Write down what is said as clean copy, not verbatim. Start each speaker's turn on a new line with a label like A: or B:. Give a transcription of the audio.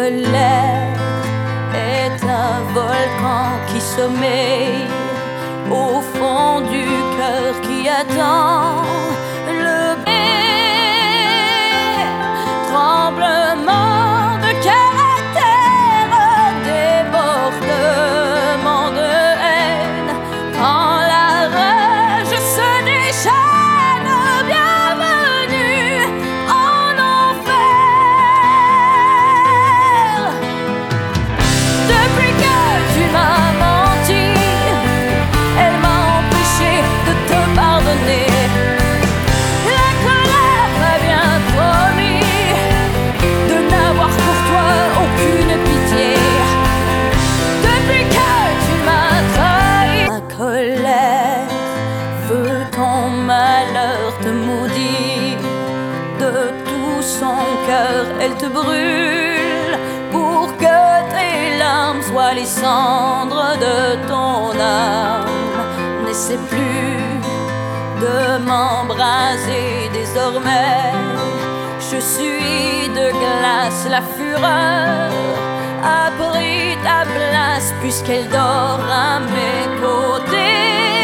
A: colère est un volcan qui sommeille au fond du cœur qui attend le tremblement de caractère, débordement de haine. Quand la rage se déchaîne, bienvenue en enfer. Depuis que tu m'as menti, elle m'a empêché de te pardonner. La colère m'a bien promis de n'avoir pour toi aucune pitié. Depuis que tu m'as trahi, ma colère veut ton malheur te maudire. De tout son cœur, elle te brûle pour que tes larmes soient les cendres de ton âme. N'essaie plus de m'embraser désormais. Je suis de glace, la fureur a pris ta place puisqu'elle dort à mes côtés.